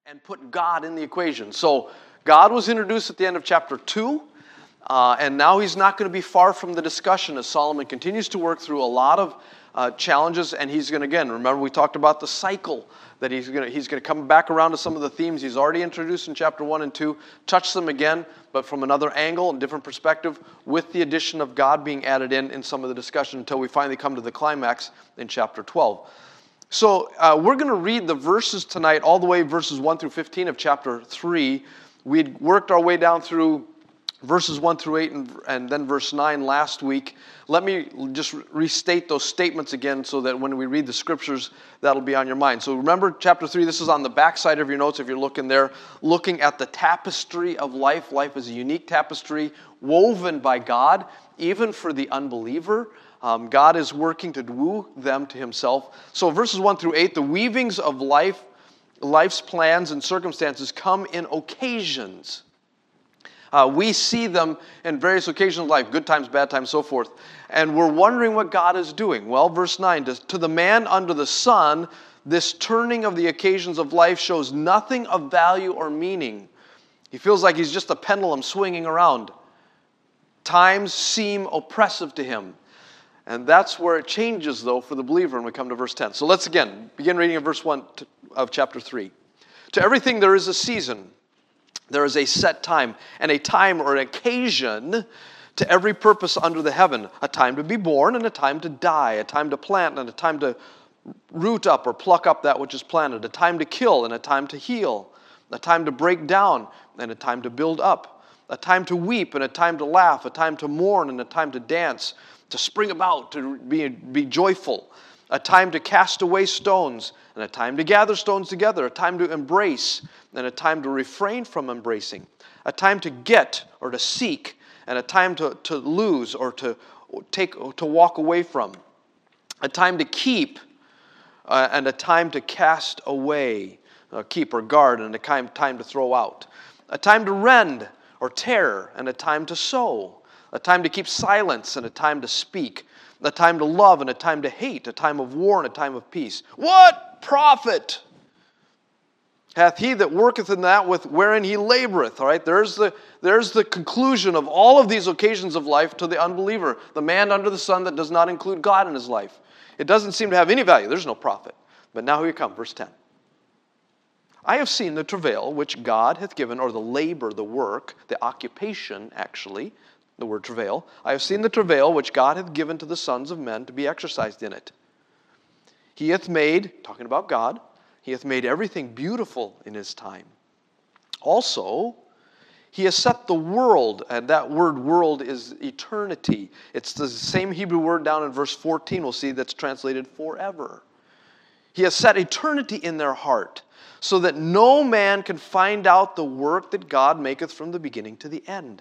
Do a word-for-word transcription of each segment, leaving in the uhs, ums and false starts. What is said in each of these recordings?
and put God in the equation. So God was introduced at the end of chapter two, uh, and now he's not going to be far from the discussion as Solomon continues to work through a lot of uh, challenges, and he's going to, again, remember we talked about the cycle, that he's going to he's going to come back around to some of the themes he's already introduced in chapter one and two, touch them again, but from another angle and different perspective, with the addition of God being added in in some of the discussion until we finally come to the climax in chapter twelve. So uh, we're going to read the verses tonight, all the way verses one through fifteen of chapter three. We'd worked our way down through verses one through eight and, and then verse nine last week. Let me just restate those statements again so that when we read the scriptures, that'll be on your mind. So remember chapter three, this is on the back side of your notes if you're looking there, looking at the tapestry of life. Life is a unique tapestry woven by God, even for the unbeliever. Um, God is working to woo them to himself. So verses one through eight, the weavings of life, life's plans and circumstances come in occasions. Uh, we see them in various occasions of life, good times, bad times, so forth. And we're wondering what God is doing. Well, verse nine, to, to the man under the sun, this turning of the occasions of life shows nothing of value or meaning. He feels like he's just a pendulum swinging around. Times seem oppressive to him. And that's where it changes, though, for the believer when we come to verse ten. So let's again begin reading of verse one of chapter three. To everything there is a season. There is a set time, and a time or an occasion to every purpose under the heaven. A time to be born and a time to die. A time to plant and a time to root up or pluck up that which is planted. A time to kill and a time to heal. A time to break down and a time to build up. A time to weep and a time to laugh. A time to mourn and a time to dance. To spring about, to be, be joyful. A time to cast away stones, and a time to gather stones together. A time to embrace, and a time to refrain from embracing. A time to get or to seek, and a time to, to lose or to take to walk away from. A time to keep, uh, and a time to cast away, uh, keep or guard, and a time, time to throw out. A time to rend or tear, and a time to sow. A time to keep silence and a time to speak. A time to love and a time to hate. A time of war and a time of peace. What profit hath he that worketh in that with wherein he laboreth? All right, there's the, there's the conclusion of all of these occasions of life to the unbeliever. The man under the sun that does not include God in his life. It doesn't seem to have any value. There's no profit. But now here you come, verse ten. I have seen the travail which God hath given, or the labor, the work, the occupation actually, the word travail. I have seen the travail which God hath given to the sons of men to be exercised in it. He hath made, talking about God, he hath made everything beautiful in his time. Also, he has set the world, and that word world is eternity. It's the same Hebrew word down in verse fourteen, we'll see, that's translated forever. He has set eternity in their heart, so that no man can find out the work that God maketh from the beginning to the end.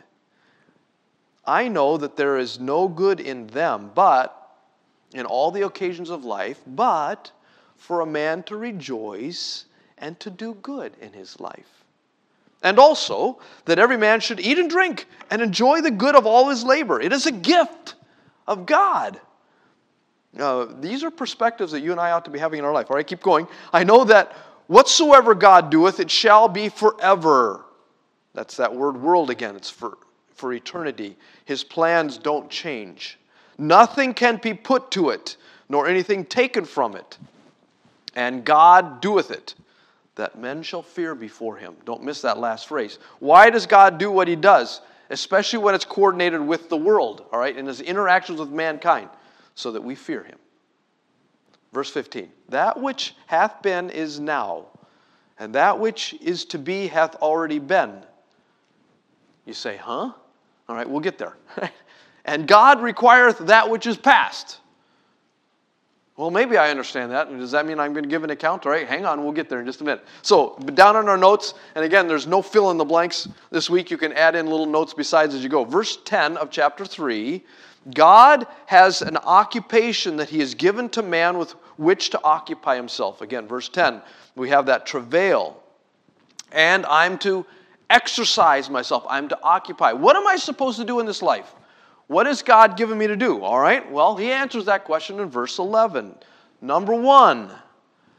I know that there is no good in them, but in all the occasions of life, but for a man to rejoice and to do good in his life. And also that every man should eat and drink and enjoy the good of all his labor. It is a gift of God. Uh, these are perspectives that you and I ought to be having in our life. All right, keep going. I know that whatsoever God doeth, it shall be forever. That's that word world again. It's for for eternity. His plans don't change. Nothing can be put to it, nor anything taken from it. And God doeth it, that men shall fear before him. Don't miss that last phrase. Why does God do what he does? Especially when it's coordinated with the world, all right, in his interactions with mankind, so that we fear him. Verse fifteen, that which hath been is now, and that which is to be hath already been. You say, huh? All right, we'll get there. And God requireth that which is past. Well, maybe I understand that. Does that mean I'm going to give an account? All right, hang on, we'll get there in just a minute. So, down on our notes, and again, there's no fill in the blanks this week. You can add in little notes besides as you go. Verse ten of chapter three, God has an occupation that he has given to man with which to occupy himself. Again, verse ten, we have that travail. And I'm to exercise myself. I'm to occupy. What am I supposed to do in this life? What has God given me to do? All right, well, he answers that question in verse eleven. Number one,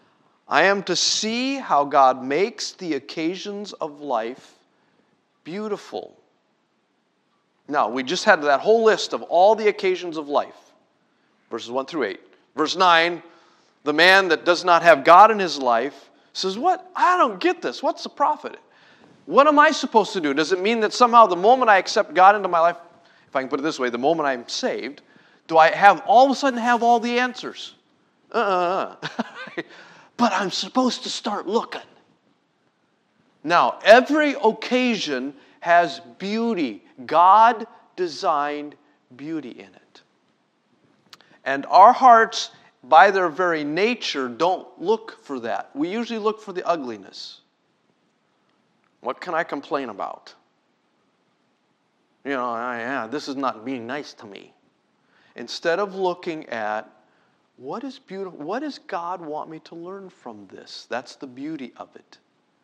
I am to see how God makes the occasions of life beautiful. Now, we just had that whole list of all the occasions of life. Verses one through eight. Verse nine, the man that does not have God in his life says, what? I don't get this. What's the profit? What am I supposed to do? Does it mean that somehow the moment I accept God into my life, if I can put it this way, the moment I'm saved, do I have all of a sudden have all the answers? Uh-uh. But I'm supposed to start looking. Now, every occasion has beauty. God designed beauty in it. And our hearts, by their very nature, don't look for that. We usually look for the ugliness. What can I complain about? You know, yeah, this is not being nice to me. Instead of looking at what is beautiful, what does God want me to learn from this? That's the beauty of it.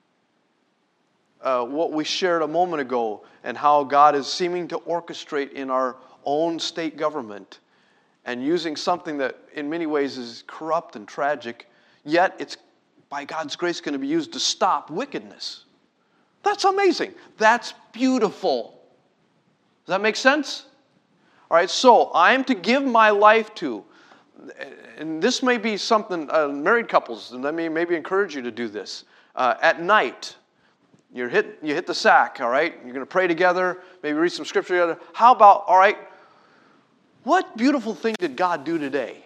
Uh, what we shared a moment ago and how God is seeming to orchestrate in our own state government and using something that in many ways is corrupt and tragic, yet it's by God's grace going to be used to stop wickedness. That's amazing. That's beautiful. Does that make sense? All right, so I'm to give my life to, and this may be something, uh, married couples, and let me maybe encourage you to do this. Uh, at night, you hit, you hit the sack, all right? You're going to pray together, maybe read some scripture together. How about, all right, what beautiful thing did God do today?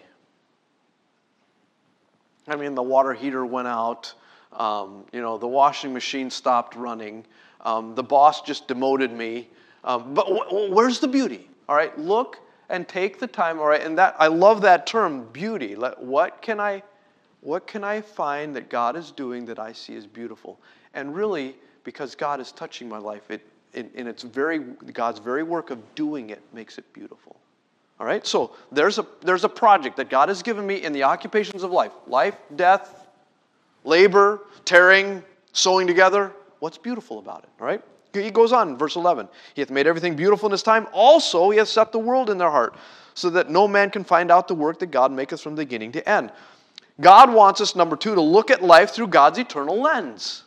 I mean, the water heater went out. Um, you know, the washing machine stopped running. Um, the boss just demoted me. Um, but wh- where's the beauty? All right, look and take the time. All right, and that I love that term, beauty. Let, what can I, what can I find that God is doing that I see as beautiful? And really, because God is touching my life, it, it in its very God's very work of doing it makes it beautiful. All right, so there's a there's a project that God has given me in the occupations of life: life, death, labor, tearing, sewing together. What's beautiful about it? All right. He goes on, verse eleven. He hath made everything beautiful in his time. Also, he hath set the world in their heart, so that no man can find out the work that God maketh from beginning to end. God wants us, number two, to look at life through God's eternal lens.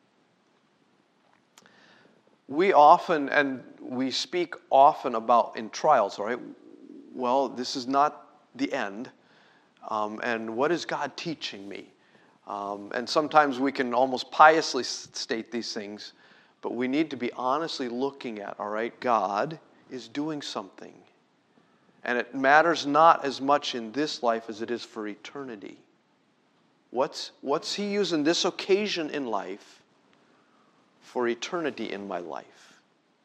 We often, and we speak often about in trials, all right? Well, this is not the end. Um, and what is God teaching me? Um, and sometimes we can almost piously state these things, but we need to be honestly looking at, all right, God is doing something. And it matters not as much in this life as it is for eternity. What's, what's He using this occasion in life for eternity in my life?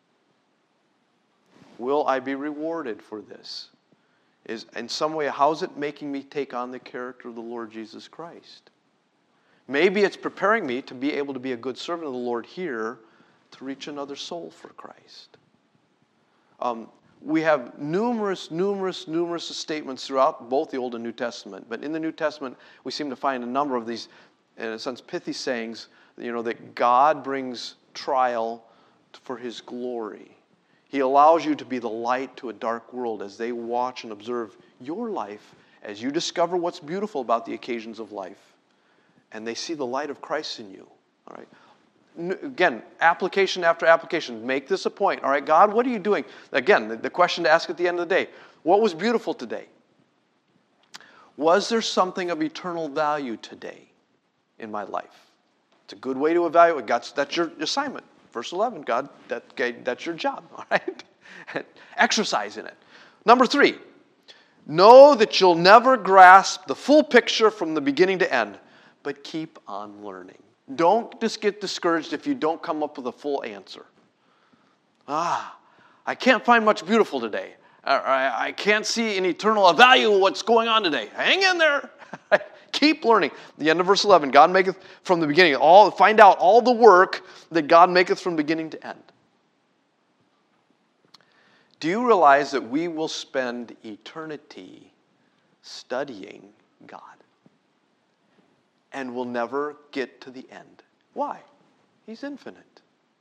Will I be rewarded for this? Is in some way, how's it making me take on the character of the Lord Jesus Christ? Maybe it's preparing me to be able to be a good servant of the Lord here to reach another soul for Christ. Um, we have numerous, numerous, numerous statements throughout both the Old and New Testament. But in the New Testament, we seem to find a number of these, in a sense, pithy sayings, you know, that God brings trial for His glory. He allows you to be the light to a dark world as they watch and observe your life, as you discover what's beautiful about the occasions of life. And they see the light of Christ in you. All right. Again, application after application. Make this a point. All right, God, what are you doing? Again, the, the question to ask at the end of the day. What was beautiful today? Was there something of eternal value today in my life? It's a good way to evaluate. God, that's your assignment. Verse eleven, God, that, that's your job. All right? Exercise in it. Number three, know that you'll never grasp the full picture from the beginning to end, but keep on learning. Don't just get discouraged if you don't come up with a full answer. Ah, I can't find much beautiful today. I can't see an eternal value of what's going on today. Hang in there. Keep learning. The end of verse eleven, God maketh from the beginning. All find out all the work that God maketh from beginning to end. Do you realize that we will spend eternity studying God? And we'll never get to the end. Why? He's infinite.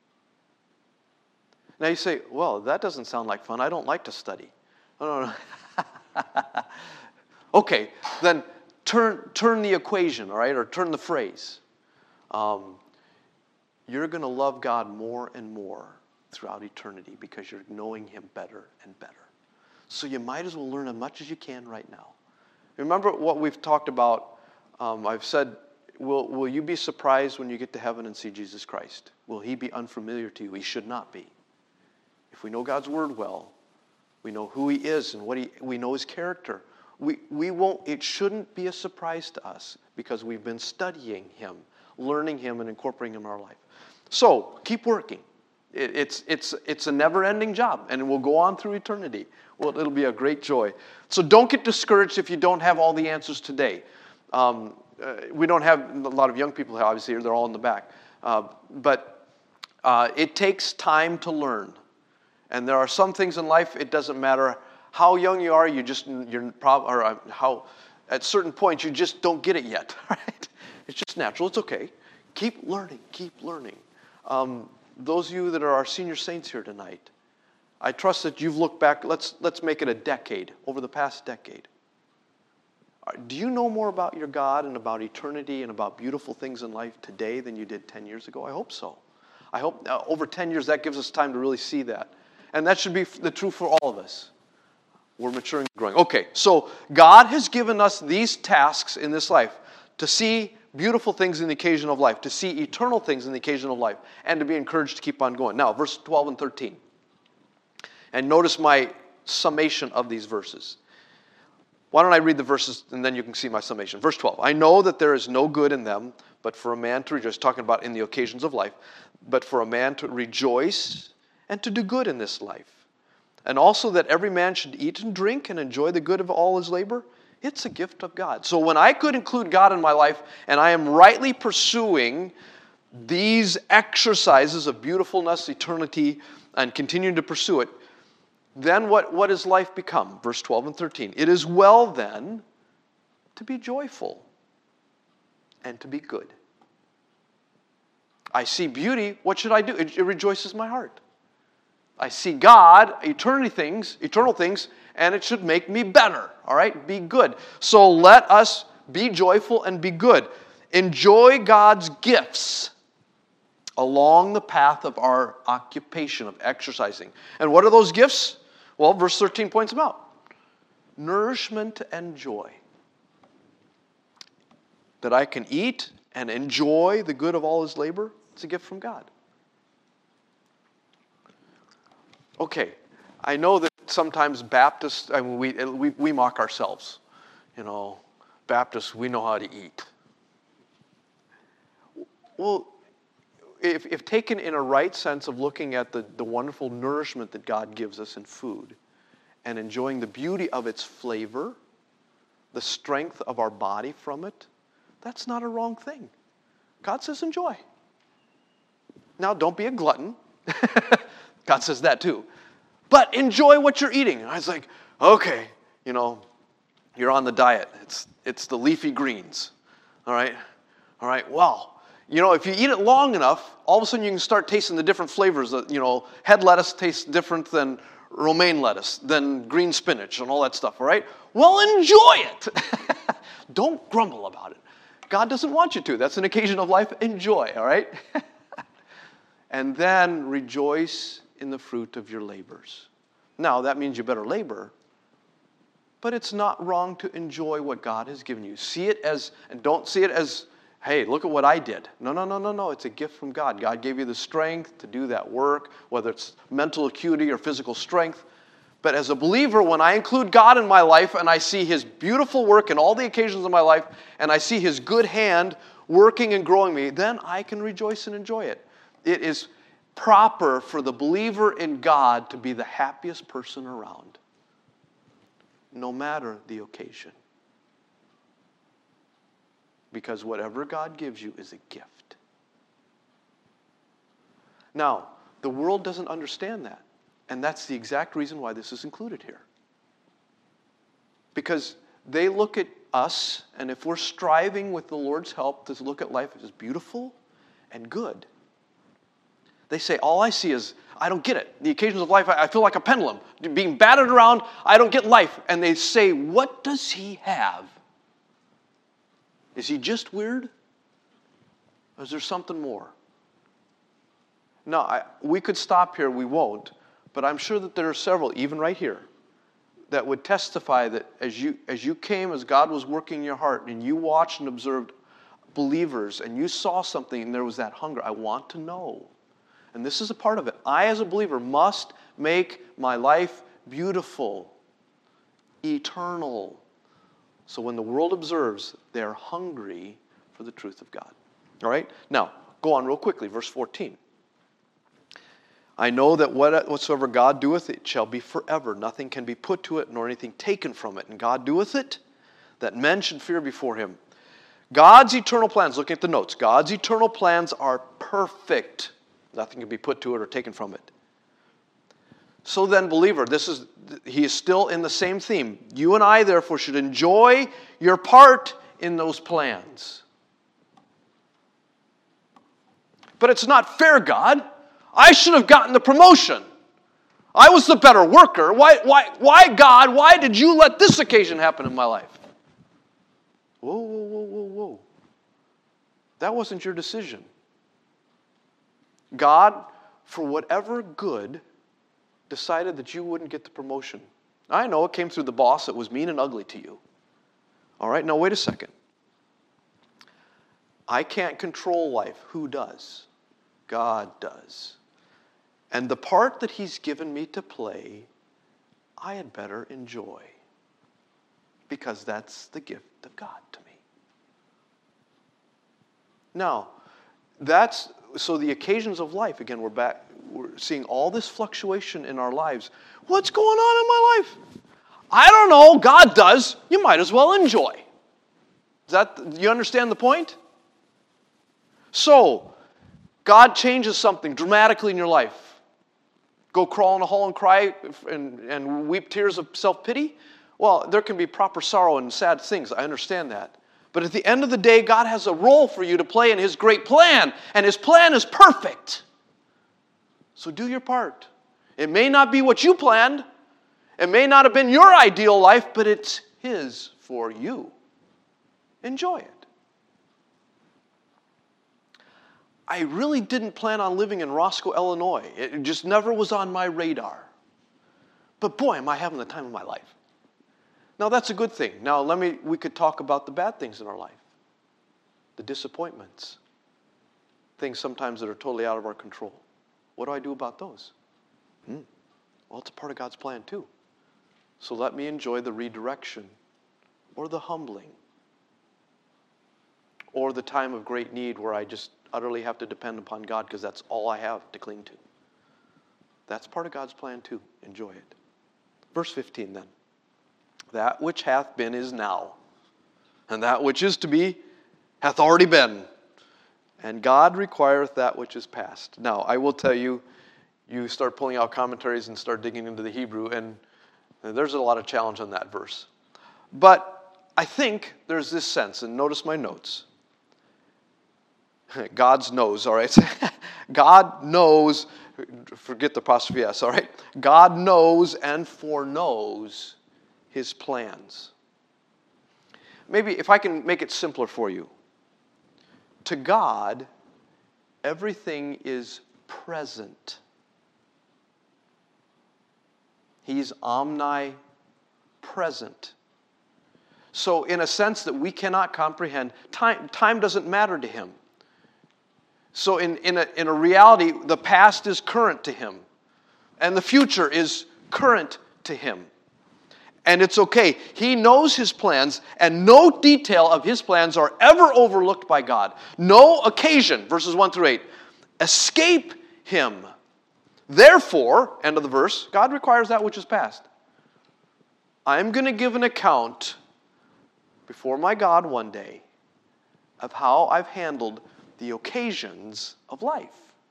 Now you say, well, that doesn't sound like fun. I don't like to study. Oh, no, no. Okay, then turn, turn the equation, all right, or turn the phrase. Um, you're going to love God more and more throughout eternity because you're knowing him better and better. So you might as well learn as much as you can right now. Remember what we've talked about. Um, I've said, will, will you be surprised when you get to heaven and see Jesus Christ? Will he be unfamiliar to you? He should not be. If we know God's word well, we know who he is and what he, we know his character. We, we won't, it shouldn't be a surprise to us because we've been studying him, learning him, and incorporating him in our life. So keep working. It, it's, it's, it's a never-ending job, and it will go on through eternity. Well, it'll be a great joy. So don't get discouraged if you don't have all the answers today. Um, uh, we don't have a lot of young people, obviously, here. They're all in the back. Uh, but uh, it takes time to learn. And there are some things in life, it doesn't matter how young you are, you just, you're probably, or uh, how, at certain points, you just don't get it yet, right? It's just natural. It's okay. Keep learning. Keep learning. Um, those of you that are our senior saints here tonight, I trust that you've looked back, let's, let's make it a decade, over the past decade. Do you know more about your God and about eternity and about beautiful things in life today than you did ten years ago? I hope so. I hope uh, over ten years that gives us time to really see that. And that should be the truth for all of us. We're maturing and growing. Okay, so God has given us these tasks in this life to see beautiful things in the occasion of life, to see eternal things in the occasion of life, and to be encouraged to keep on going. Now, verse twelve and thirteen. And notice my summation of these verses. Why don't I read the verses and then you can see my summation. Verse twelve. I know that there is no good in them, but for a man to rejoice, talking about in the occasions of life, but for a man to rejoice and to do good in this life. And also that every man should eat and drink and enjoy the good of all his labor. It's a gift of God. So when I could include God in my life and I am rightly pursuing these exercises of beautifulness, eternity, and continuing to pursue it, then what, what does life become? Verse twelve and thirteen. It is well then to be joyful and to be good. I see beauty. What should I do? It, it rejoices my heart. I see God, eternity things, eternal things, and it should make me better. All right? Be good. So let us be joyful and be good. Enjoy God's gifts along the path of our occupation of exercising. And what are those gifts? Well, verse thirteen points them out. Nourishment and joy. That I can eat and enjoy the good of all his labor. It's a gift from God. Okay, I know that sometimes Baptists, I mean, we, we, we mock ourselves. You know, Baptists, we know how to eat. Well, if, if taken in a right sense of looking at the, the wonderful nourishment that God gives us in food and enjoying the beauty of its flavor, the strength of our body from it, that's not a wrong thing. God says enjoy. Now, don't be a glutton. God says that too. But enjoy what you're eating. And I was like, okay, you know, you're on the diet. It's, it's the leafy greens. All right? All right, well, you know, if you eat it long enough, all of a sudden you can start tasting the different flavors. That, you know, head lettuce tastes different than romaine lettuce, than green spinach and all that stuff, all right? Well, enjoy it. Don't grumble about it. God doesn't want you to. That's an occasion of life. Enjoy, all right? And then rejoice in the fruit of your labors. Now, that means you better labor, but it's not wrong to enjoy what God has given you. See it as, and don't see it as, hey, look at what I did. No, no, no, no, no. It's a gift from God. God gave you the strength to do that work, whether it's mental acuity or physical strength. But as a believer, when I include God in my life and I see his beautiful work in all the occasions of my life, and I see his good hand working and growing me, then I can rejoice and enjoy it. It is proper for the believer in God to be the happiest person around, no matter the occasion. Because whatever God gives you is a gift. Now, the world doesn't understand that. And that's the exact reason why this is included here. Because they look at us, and if we're striving with the Lord's help to look at life as beautiful and good, they say, all I see is, I don't get it. The occasions of life, I feel like a pendulum. Being battered around, I don't get life. And they say, what does he have Is he just weird? Or is there something more? No, I, we could stop here. We won't. But I'm sure that there are several, even right here, that would testify that as you as you came, as God was working in your heart, and you watched and observed believers, and you saw something, and there was that hunger. I want to know. And this is a part of it. I, as a believer, must make my life beautiful, eternal. So when the world observes, they're hungry for the truth of God. All right? Now, go on real quickly. Verse fourteen. I know that whatsoever God doeth, it shall be forever. Nothing can be put to it, nor anything taken from it. And God doeth it, that men should fear before him. God's eternal plans, look at the notes. God's eternal plans are perfect. Nothing can be put to it or taken from it. So then, believer, this is he is still in the same theme. You and I, therefore, should enjoy your part in those plans. But it's not fair, God. I should have gotten the promotion. I was the better worker. Why, why, why, God, why did you let this occasion happen in my life? Whoa, whoa, whoa, whoa, whoa. That wasn't your decision. God, for whatever good, decided that you wouldn't get the promotion. I know it came through the boss that was mean and ugly to you. All right, now wait a second. I can't control life. Who does? God does. And the part that he's given me to play, I had better enjoy. Because that's the gift of God to me. Now, that's, so the occasions of life, again, we're back, we're seeing all this fluctuation in our lives. What's going on in my life? I don't know, God does. You might as well enjoy. Is that, you understand the point? So, God changes something dramatically in your life. Go crawl in a hole and cry and, and weep tears of self-pity? Well, there can be proper sorrow and sad things. I understand that. But at the end of the day, God has a role for you to play in his great plan. And his plan is perfect. So do your part. It may not be what you planned. It may not have been your ideal life, but it's his for you. Enjoy it. I really didn't plan on living in Roscoe, Illinois. It just never was on my radar. But boy, am I having the time of my life. Now that's a good thing. Now let me, we could talk about the bad things in our life. The disappointments. Things sometimes that are totally out of our control. What do I do about those? Hmm. Well, it's a part of God's plan too. So let me enjoy the redirection or the humbling or the time of great need where I just utterly have to depend upon God because that's all I have to cling to. That's part of God's plan too. Enjoy it. Verse fifteen then. That which hath been is now, and that which is to be hath already been. And God requireth that which is past. Now, I will tell you, you start pulling out commentaries and start digging into the Hebrew, and there's a lot of challenge on that verse. But I think there's this sense, and notice my notes. God's knows, all right? God knows, forget the apostrophe S, all right? God knows and foreknows his plans. Maybe if I can make it simpler for you. To God, everything is present. He's omnipresent. So in a sense that we cannot comprehend, time, time doesn't matter to him. So in, in, a, in a reality, the past is current to him. And the future is current to him. And it's okay. He knows his plans, and no detail of his plans are ever overlooked by God. No occasion, verses one through eight, escape him. Therefore, end of the verse, God requires that which is past. I am going to give an account before my God one day of how I've handled the occasions of life.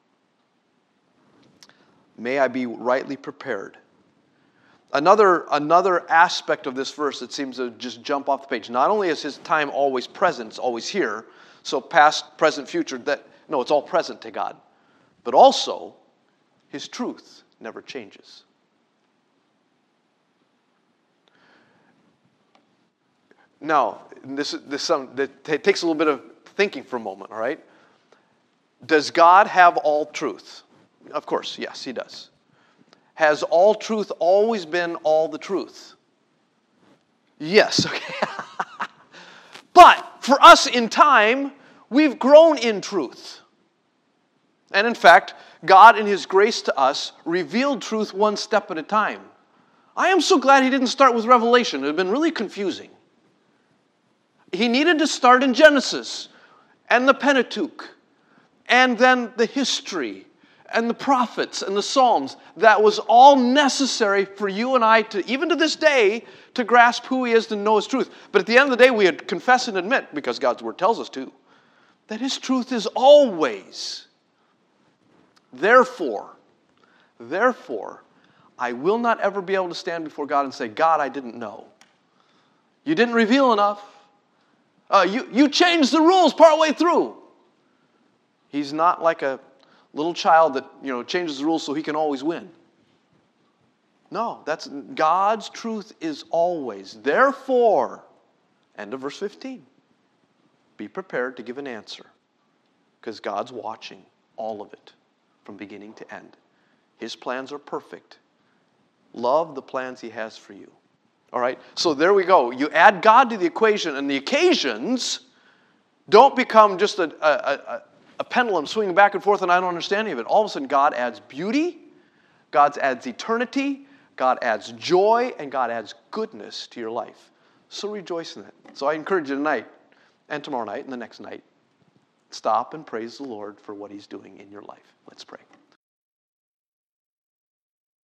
May I be rightly prepared. Another, another aspect of this verse that seems to just jump off the page. Not only is his time always present, it's always here, so past, present, future, that no, it's all present to God. But also, his truth never changes. Now, this, this some, that takes a little bit of thinking for a moment, all right? Does God have all truth? Of course, yes, he does. Has all truth always been all the truth? Yes, okay. But for us in time, we've grown in truth. And in fact, God in his grace to us revealed truth one step at a time. I am so glad he didn't start with Revelation. It had been really confusing. He needed to start in Genesis and the Pentateuch and then the history and the prophets and the Psalms. That was all necessary for you and I to, even to this day, to grasp who he is and know his truth. But at the end of the day, we had confess and admit, because God's word tells us to, that his truth is always. Therefore, therefore, I will not ever be able to stand before God and say, God, I didn't know. You didn't reveal enough. Uh, you, you changed the rules partway through. He's not like a little child that, you know, changes the rules so he can always win. No, that's God's truth is always. Therefore, end of verse fifteen. Be prepared to give an answer, because God's watching all of it from beginning to end. His plans are perfect. Love the plans he has for you. All right, so there we go. You add God to the equation, and the occasions don't become just a, a, a, a pendulum swinging back and forth, and I don't understand any of it. All of a sudden, God adds beauty, God adds eternity, God adds joy, and God adds goodness to your life. So rejoice in it. So I encourage you tonight, and tomorrow night, and the next night, stop and praise the Lord for what he's doing in your life. Let's pray.